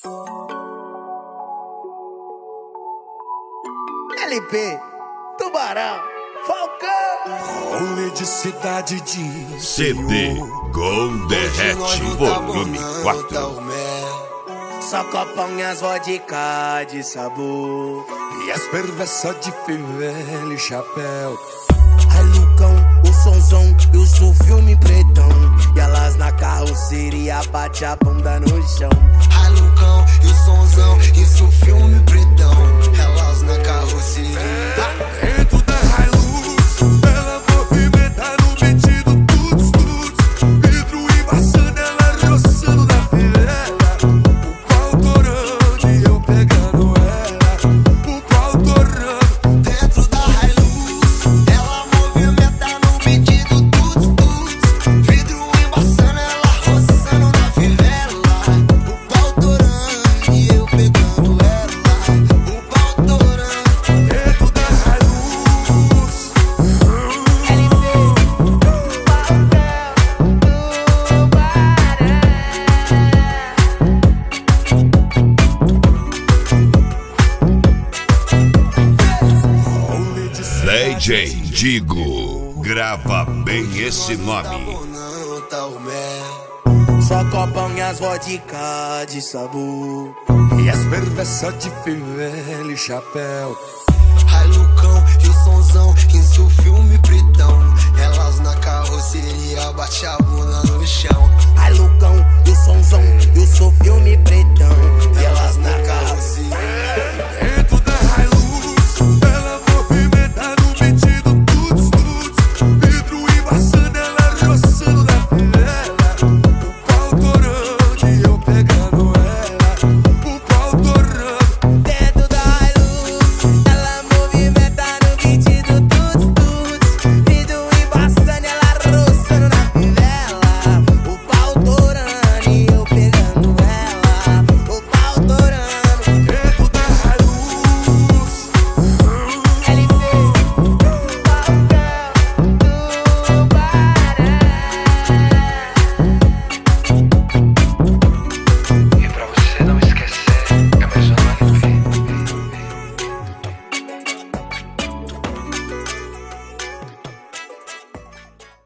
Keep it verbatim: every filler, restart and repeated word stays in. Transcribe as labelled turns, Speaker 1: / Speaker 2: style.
Speaker 1: L P, Tubarão, Falcão.
Speaker 2: Rolê de cidade de
Speaker 3: C D Gol Derrete Volume quatro.
Speaker 1: Só copão e as vodka de sabor
Speaker 2: E as perversas de fivela e chapéu.
Speaker 1: Ai Lucão, o sonzão e o sulfilme pretão. E elas na carroceria bate a bunda no chão.
Speaker 4: Ai Lucão e o sonzão e o sulfilme pretão. Elas na carroceria.
Speaker 2: Dentro da Hilux, ela movimenta no metido tuts tuts. Vidro embaçando, ela roçando na fivela. O pau torando e eu pegando ela. O pau torando.
Speaker 4: Dentro da Hilux, ela movimenta no metido tuts tuts. Vidro embaçando, ela roçando na fivela. O pau torando e eu pegando ela. O pau torando.
Speaker 2: Dentro da Hilux.
Speaker 1: L P,
Speaker 2: Rolê de
Speaker 3: D J Digo, grava bem esse nome.
Speaker 4: Não tá o mel.
Speaker 1: só copão e as vodka de sabor.
Speaker 2: E as perversas de fivela e chapéu.
Speaker 4: Ai Lucão e o sonzão e o filme pretão. Elas na carroceria bate a bunda no chão.
Speaker 1: Ai Lucão, e o sonzão e o sulfilme